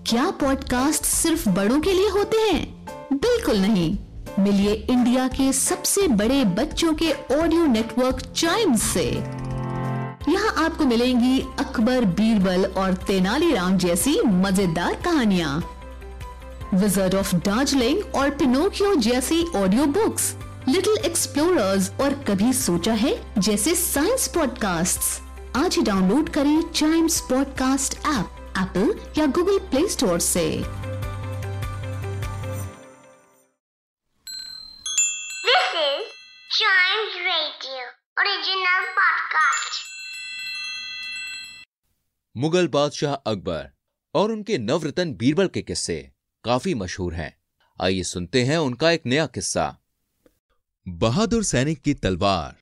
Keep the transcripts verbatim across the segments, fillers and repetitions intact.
क्या पॉडकास्ट सिर्फ बड़ों के लिए होते हैं? बिल्कुल नहीं। मिलिए इंडिया के सबसे बड़े बच्चों के ऑडियो नेटवर्क चाइम्स से। यहाँ आपको मिलेंगी अकबर, बीरबल और तेनालीराम जैसी मजेदार कहानियाँ, विज़र्ड ऑफ दार्जिलिंग और पिनोकियो जैसी ऑडियो बुक्स, लिटिल एक्सप्लोरर्स और कभी सोचा है जैसे साइंस पॉडकास्ट्स। आज ही डाउनलोड करें चाइम्स पॉडकास्ट ऐप एप्पल या गूगल प्ले स्टोर से। This is Chimes Radio original podcast. Mughal बादशाह अकबर और उनके नवरत्न बीरबल के किस्से काफी मशहूर हैं। आइए सुनते हैं उनका एक नया किस्सा। बहादुर सैनिक की तलवार।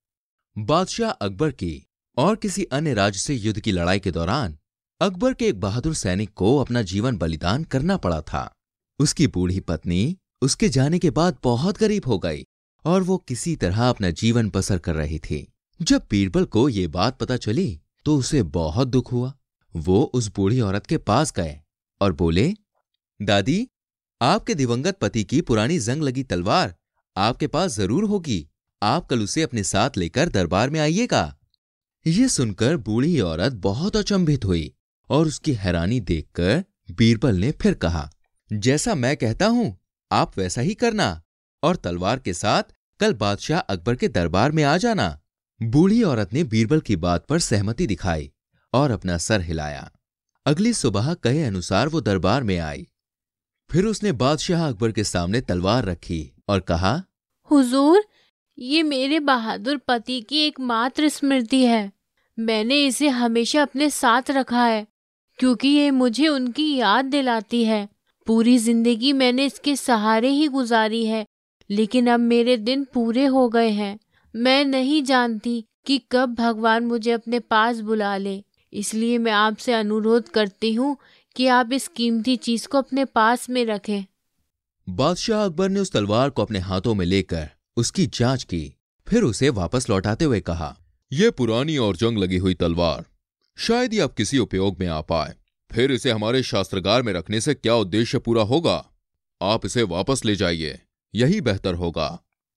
बादशाह अकबर की और किसी अन्य राज्य से युद्ध की लड़ाई के दौरान अकबर के एक बहादुर सैनिक को अपना जीवन बलिदान करना पड़ा था। उसकी बूढ़ी पत्नी उसके जाने के बाद बहुत गरीब हो गई और वो किसी तरह अपना जीवन बसर कर रही थी। जब बीरबल को ये बात पता चली तो उसे बहुत दुख हुआ। वो उस बूढ़ी औरत के पास गए और बोले, दादी, आपके दिवंगत पति की पुरानी जंग लगी तलवार आपके पास जरूर होगी। आप कल उसे अपने साथ लेकर दरबार में आइएगा। ये सुनकर बूढ़ी औरत बहुत अचंभित हुई और उसकी हैरानी देखकर बीरबल ने फिर कहा, जैसा मैं कहता हूं आप वैसा ही करना और तलवार के साथ कल बादशाह अकबर के दरबार में आ जाना। बूढ़ी औरत ने बीरबल की बात पर सहमति दिखाई और अपना सर हिलाया। अगली सुबह कहे अनुसार वो दरबार में आई। फिर उसने बादशाह अकबर के सामने तलवार रखी और कहा, हुजूर, ये मेरे बहादुर पति की एकमात्र स्मृति है। मैंने इसे हमेशा अपने साथ रखा है क्योंकि ये मुझे उनकी याद दिलाती है। पूरी जिंदगी मैंने इसके सहारे ही गुजारी है, लेकिन अब मेरे दिन पूरे हो गए हैं। मैं नहीं जानती कि कब भगवान मुझे अपने पास बुला ले, इसलिए मैं आपसे अनुरोध करती हूँ कि आप इस कीमती चीज को अपने पास में रखें। बादशाह अकबर ने उस तलवार को अपने हाथों में लेकर उसकी जांच की, फिर उसे वापस लौटाते हुए कहा, यह पुरानी और जंग लगी हुई तलवार शायद ही अब किसी उपयोग में आ पाए। फिर इसे हमारे शास्त्रागार में रखने से क्या उद्देश्य पूरा होगा? आप इसे वापस ले जाइए, यही बेहतर होगा।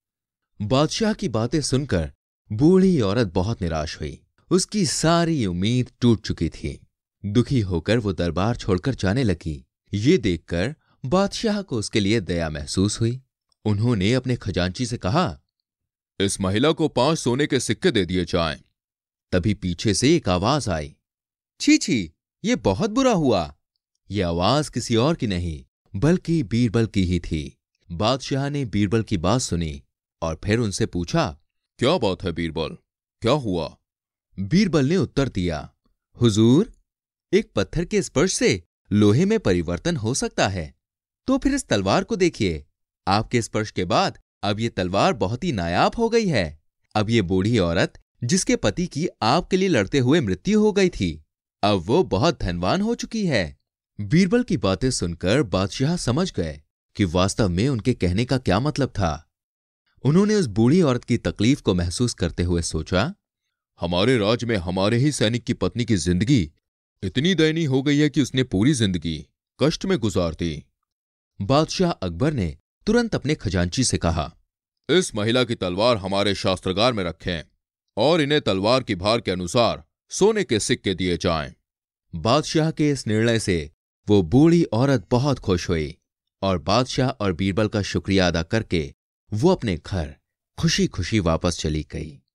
बादशाह की बातें सुनकर बूढ़ी औरत बहुत निराश हुई। उसकी सारी उम्मीद टूट चुकी थी। दुखी होकर वो दरबार छोड़कर जाने लगी। ये देखकर बादशाह को उसके लिए दया महसूस हुई। उन्होंने अपने खजांची से कहा, इस महिला को पांच सोने के सिक्के दे दिए जाएं। तभी पीछे से एक आवाज आई, छी छी, ये बहुत बुरा हुआ। यह आवाज किसी और की नहीं बल्कि बीरबल की ही थी। बादशाह ने बीरबल की बात सुनी और फिर उनसे पूछा, क्या बात है बीरबल, क्या हुआ? बीरबल ने उत्तर दिया, हुजूर, एक पत्थर के स्पर्श से लोहे में परिवर्तन हो सकता है, तो फिर इस तलवार को देखिए। आपके स्पर्श के बाद अब ये तलवार बहुत ही नायाब हो गई है। अब ये बूढ़ी औरत जिसके पति की आपके लिए लड़ते हुए मृत्यु हो गई थी, अब वो बहुत धनवान हो चुकी है। बीरबल की बातें सुनकर बादशाह समझ गए कि वास्तव में उनके कहने का क्या मतलब था। उन्होंने उस बूढ़ी औरत की तकलीफ को महसूस करते हुए सोचा, हमारे राज्य में हमारे ही सैनिक की पत्नी की जिंदगी इतनी दयनीय हो गई है कि उसने पूरी जिंदगी कष्ट में गुजार दी। बादशाह अकबर ने तुरंत अपने खजांची से कहा, इस महिला की तलवार हमारे शास्त्रागार में रखें और इन्हें तलवार की भार के अनुसार सोने के सिक्के दिए जाएं। बादशाह के इस निर्णय से वो बूढ़ी औरत बहुत खुश हुई और बादशाह और बीरबल का शुक्रिया अदा करके वो अपने घर खुशी खुशी वापस चली गई।